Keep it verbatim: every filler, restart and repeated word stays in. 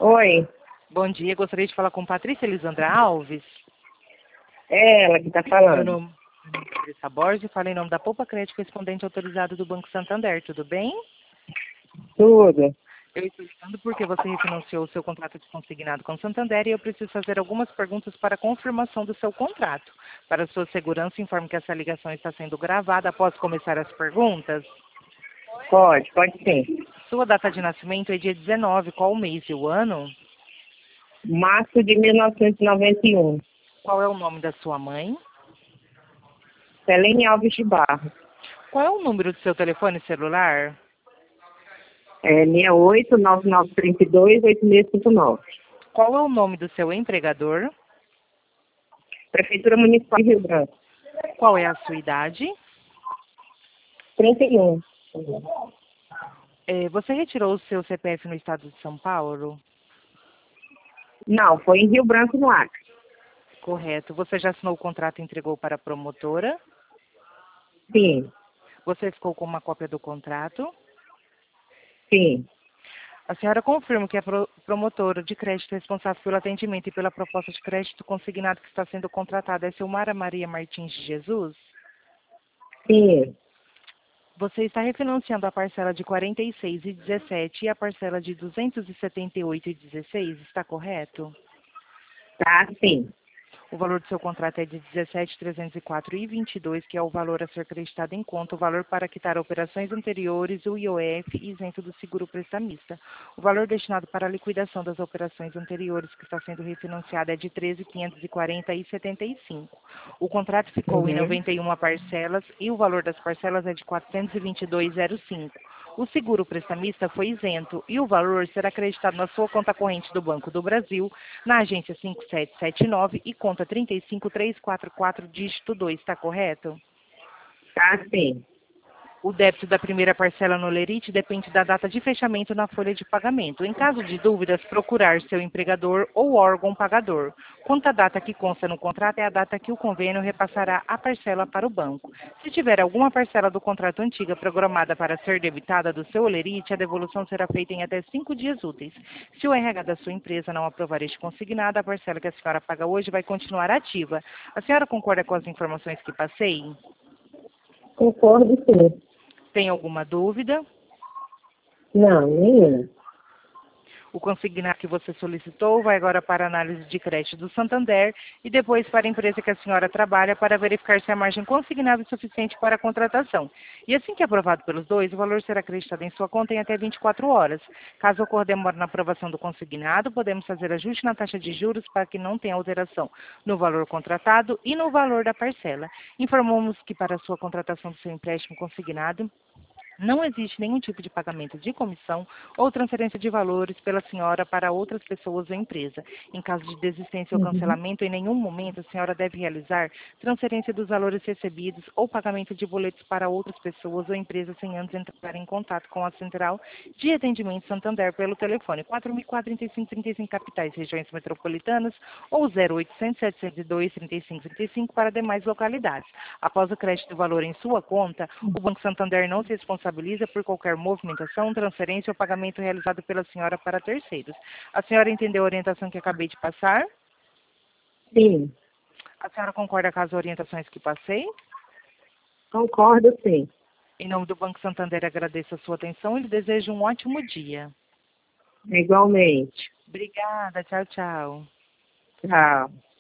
Oi, Bom dia, gostaria de falar com Patrícia Elisandra Alves. é ela que está Meu falando. nome meu nome é Patrícia Borges, falo em nome da Poupa Crédito, correspondente autorizado do Banco Santander, tudo bem? Tudo. Eu estou ligando porque você refinanciou o seu contrato de consignado com o Santander e eu preciso fazer algumas perguntas para confirmação do seu contrato. Para sua segurança, informe que essa ligação está sendo gravada. Posso começar as perguntas? Pode, pode sim. Sua data de nascimento é dia dezenove, qual o mês e o ano? Março de mil novecentos e noventa e um. Qual é o nome da sua mãe? Selene Alves de Barro. Qual é o número do seu telefone celular? É seis oito nove nove três dois oito seis cinco nove. Qual é o nome do seu empregador? Prefeitura Municipal de Rio Branco. Qual é a sua idade? trinta e um. É, você retirou o seu C P F no estado de São Paulo? Não, foi em Rio Branco, no Acre. Correto. Você já assinou o contrato e entregou para a promotora? Sim, Você ficou com uma cópia do contrato? sim. A senhora confirma que a pro- promotora de crédito responsável pelo atendimento e pela proposta de crédito consignado que está sendo contratada é Silmara Maria Martins de Jesus? Sim, Você está refinanciando a parcela de quarenta e seis e dezessete e a parcela de duzentos e setenta e oito e dezesseis, está correto? tá, sim. O valor do seu contrato é de dezessete mil trezentos e quatro e vinte e dois, que é o valor a ser acreditado em conta, o valor para quitar operações anteriores, o I O F isento do seguro prestamista. O valor destinado para a liquidação das operações anteriores que está sendo refinanciado é de treze mil quinhentos e quarenta e setenta e cinco. O contrato ficou em Uhum. noventa e uma parcelas e o valor das parcelas é de quatrocentos e vinte e dois reais e zero cinco. O seguro prestamista foi isento e o valor será acreditado na sua conta corrente do Banco do Brasil, na agência cinco sete sete nove e conta trinta e cinco três quatro quatro, dígito dois, está correto? Tá, sim. O débito da primeira parcela no Lerite depende da data de fechamento na folha de pagamento. Em caso de dúvidas, procurar seu empregador ou órgão pagador. Quanto à data que consta no contrato, é a data que o convênio repassará a parcela para o banco. Se tiver alguma parcela do contrato antiga programada para ser debitada do seu Lerite, a devolução será feita em até cinco dias úteis. Se o R H da sua empresa não aprovar este consignado, a parcela que a senhora paga hoje vai continuar ativa. A senhora concorda com as informações que passei? Concordo, sim. Tem alguma dúvida? Não, nenhuma. O consignado que você solicitou vai agora para a análise de crédito do Santander e depois para a empresa que a senhora trabalha para verificar se a margem consignada é suficiente para a contratação. E assim que aprovado pelos dois, o valor será acreditado em sua conta em até vinte e quatro horas. Caso ocorra demora na aprovação do consignado, podemos fazer ajuste na taxa de juros para que não tenha alteração no valor contratado e no valor da parcela. Informamos que para a sua contratação do seu empréstimo consignado, não existe nenhum tipo de pagamento de comissão ou transferência de valores pela senhora para outras pessoas ou empresa. Em caso de desistência ou Uhum. cancelamento, em nenhum momento a senhora deve realizar transferência dos valores recebidos ou pagamento de boletos para outras pessoas ou empresas sem antes entrar em contato com a Central de Atendimento Santander pelo telefone quatro mil quatrocentos e trinta e cinco, trinta e cinco capitais, regiões metropolitanas ou zero oitocentos, setecentos e dois, trinta e cinco, trinta e cinco para demais localidades. Após o crédito do valor em sua conta, o Banco Santander não se responsabiliza por qualquer movimentação, transferência ou pagamento realizado pela senhora para terceiros. A senhora entendeu a orientação que acabei de passar? Sim, A senhora concorda com as orientações que passei? concordo, sim. Em nome do Banco Santander, agradeço a sua atenção e lhe desejo um ótimo dia. Igualmente. Obrigada, tchau, tchau. Tchau.